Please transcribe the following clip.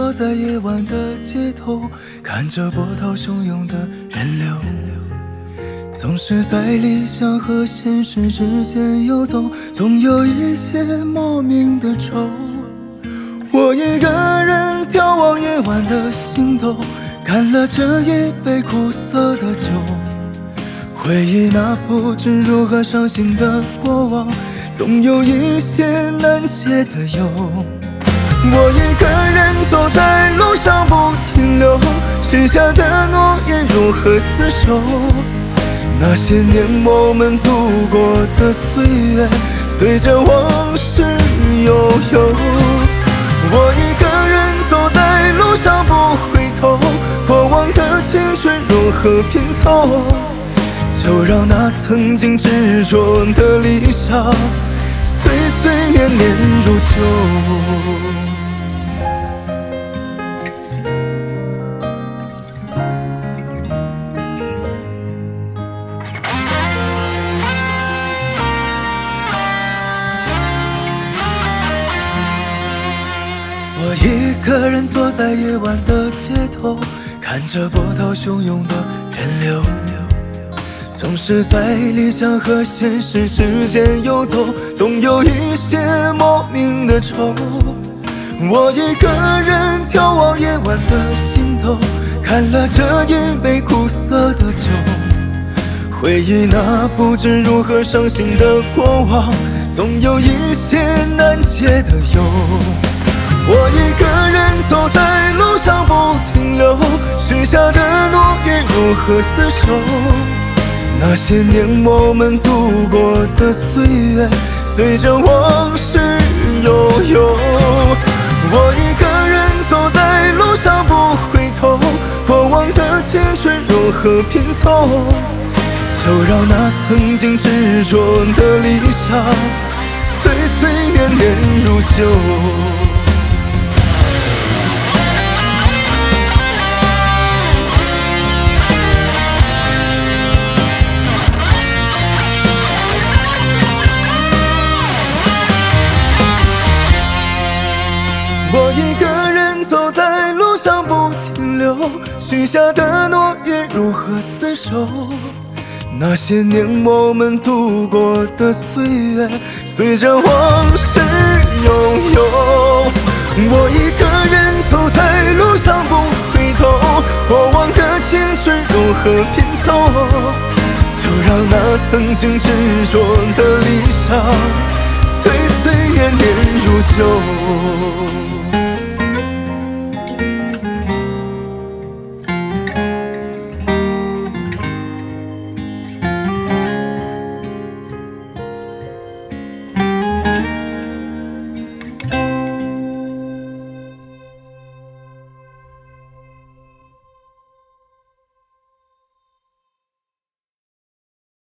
坐在夜晚的街头，看着波涛汹涌的人流，总是在理想和现实之间游走，总有一些莫名的愁。我一个人眺望夜晚的星斗，干了这一杯苦涩的酒，回忆那不知如何伤心的过往，总有一些难解的忧。我一个人走在路上不停留，许下的诺言如何厮守？那些年我们度过的岁月，随着往事悠悠。我一个人走在路上不回头，过往的青春如何拼凑？就让那曾经执着的理想，岁岁年年如旧。我一个人坐在夜晚的街头，看着波涛汹涌的人流，总是在理想和现实之间游走，总有一些莫名的愁。我一个人眺望夜晚的星斗，看了这一杯苦涩的酒，回忆那不知如何伤心的过往，总有一些难解的忧。我一个人走在路上不停留，许下的诺言如何厮守？那些年我们度过的岁月，随着往事悠悠。我一个人走在路上不回头，过往的青春如何拼凑？就让那曾经执着的理想，岁岁年年如旧。我一个人走在路上不停留，许下的诺言如何厮守？那些年我们度过的岁月，随着往事悠悠。我一个人走在路上不回头，过往的青春如何拼凑？就让那曾经执着的理想，岁岁年年如旧。